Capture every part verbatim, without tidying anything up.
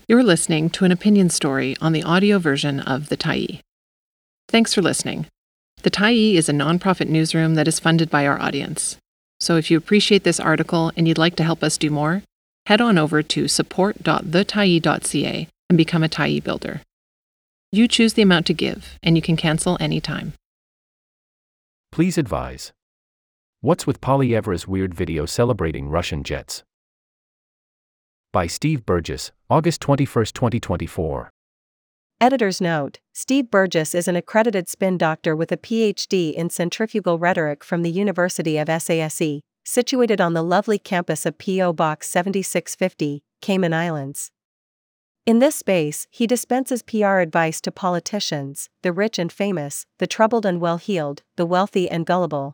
You're listening to an opinion story on the audio version of The Tyee. Thanks for listening. The Tyee is a nonprofit newsroom that is funded by our audience. So if you appreciate this article and you'd like to help us do more, head on over to support dot the tyee dot c a and become a Tyee builder. You choose the amount to give, and you can cancel anytime. Please advise. What's with Poilievra's weird video celebrating Russian jets? By Steve Burgess, August twenty-first, twenty twenty-four. Editor's note: Steve Burgess is an accredited spin doctor with a P H D in centrifugal rhetoric from the University of SASE, situated on the lovely campus of P O Box seventy-six fifty, Cayman Islands. In this space, he dispenses P R advice to politicians, the rich and famous, the troubled and well-heeled, the wealthy and gullible.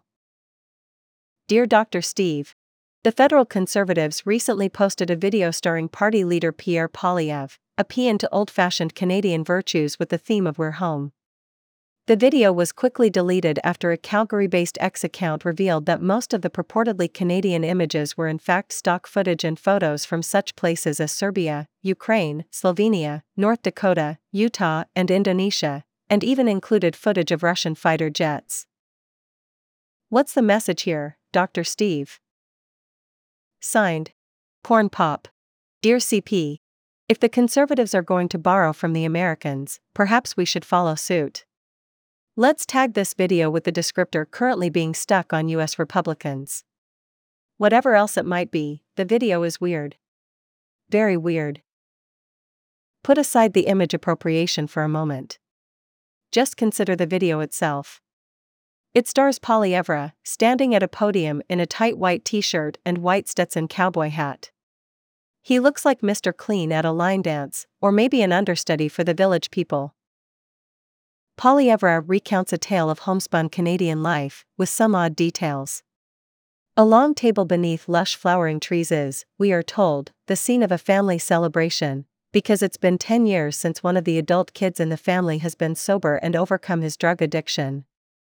Dear Doctor Steve, the Federal Conservatives recently posted a video starring party leader Pierre Poilievre, a paean to old-fashioned Canadian virtues with the theme of We're Home. The video was quickly deleted after a Calgary-based X account revealed that most of the purportedly Canadian images were in fact stock footage and photos from such places as Serbia, Ukraine, Slovenia, North Dakota, Utah, and Indonesia, and even included footage of Russian fighter jets. What's the message here, Doctor Steve? Signed, Corn Pop. Dear C P, if the Conservatives are going to borrow from the Americans, perhaps we should follow suit. Let's tag this video with the descriptor currently being stuck on U S Republicans. Whatever else it might be, the video is weird. Very weird. Put aside the image appropriation for a moment. Just consider the video itself. It stars Poilievra, standing at a podium in a tight white t-shirt and white Stetson cowboy hat. He looks like Mister Clean at a line dance, or maybe an understudy for the Village People. Poilievra recounts a tale of homespun Canadian life, with some odd details. A long table beneath lush flowering trees is, we are told, the scene of a family celebration, because it's been ten years since one of the adult kids in the family has been sober and overcome his drug addiction.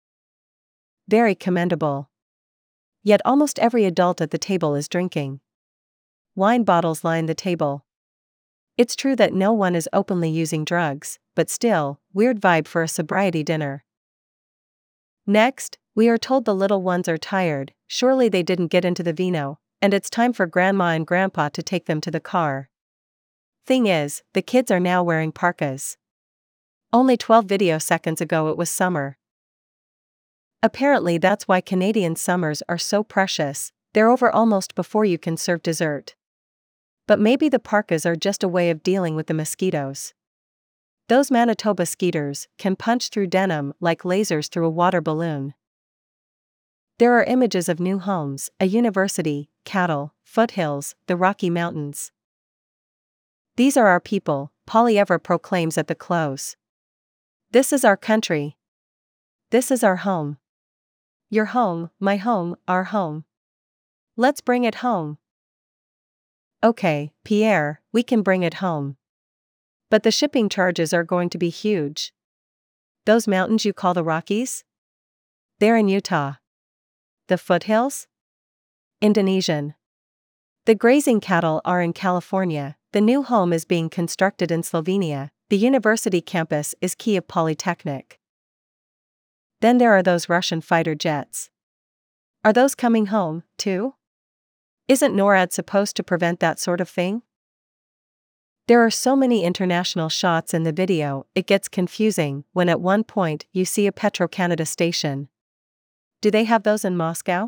Very commendable. Yet almost every adult at the table is drinking. Wine bottles line the table. It's true that no one is openly using drugs, but still, weird vibe for a sobriety dinner. Next, we are told the little ones are tired, surely they didn't get into the vino, and it's time for Grandma and Grandpa to take them to the car. Thing is, the kids are now wearing parkas. Only twelve video seconds ago it was summer. Apparently that's why Canadian summers are so precious, they're over almost before you can serve dessert. But maybe the parkas are just a way of dealing with the mosquitoes. Those Manitoba skeeters can punch through denim like lasers through a water balloon. There are images of new homes, a university, cattle, foothills, the Rocky Mountains. These are our people, Poilievra proclaims at the close. This is our country. This is our home. Your home, my home, our home. Let's bring it home. Okay, Pierre, we can bring it home. But the shipping charges are going to be huge. Those mountains you call the Rockies? They're in Utah. The foothills? Indonesian. The grazing cattle are in California, the new home is being constructed in Slovenia, the university campus is Kyiv Polytechnic. Then there are those Russian fighter jets. Are those coming home, too? Isn't NORAD supposed to prevent that sort of thing? There are so many international shots in the video, it gets confusing when at one point you see a Petro-Canada station. Do they have those in Moscow?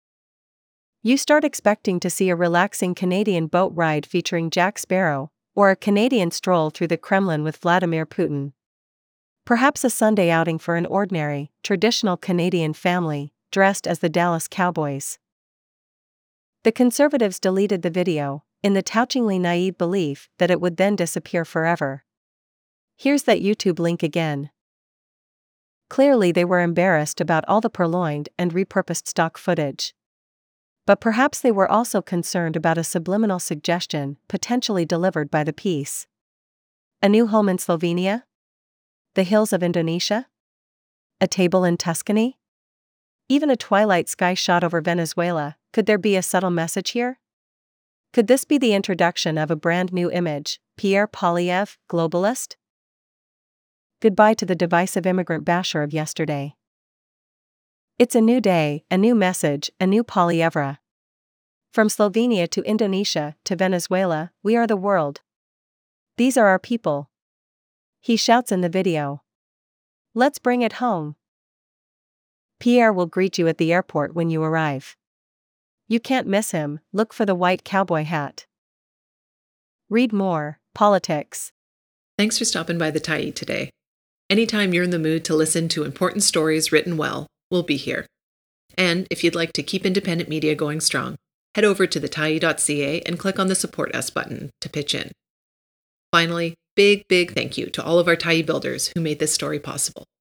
You start expecting to see a relaxing Canadian boat ride featuring Jack Sparrow, or a Canadian stroll through the Kremlin with Vladimir Putin. Perhaps a Sunday outing for an ordinary, traditional Canadian family, dressed as the Dallas Cowboys. The Conservatives deleted the video, in the touchingly naive belief that it would then disappear forever. Here's that YouTube link again. Clearly they were embarrassed about all the purloined and repurposed stock footage. But perhaps they were also concerned about a subliminal suggestion potentially delivered by the piece. A new home in Slovenia? The hills of Indonesia? A table in Tuscany? Even a twilight sky shot over Venezuela, could there be a subtle message here? Could this be the introduction of a brand new image, Pierre Poilievre, globalist? Goodbye to the divisive immigrant basher of yesterday. It's a new day, a new message, a new Poilievre. From Slovenia to Indonesia to Venezuela, we are the world. These are our people. He shouts in the video. Let's bring it home. Pierre will greet you at the airport when you arrive. You can't miss him, look for the white cowboy hat. Read more, politics. Thanks for stopping by the Tyee today. Anytime you're in the mood to listen to important stories written well, we'll be here. And if you'd like to keep independent media going strong, head over to the tyee dot c a and click on the Support Us button to pitch in. Finally, big, big thank you to all of our Tyee builders who made this story possible.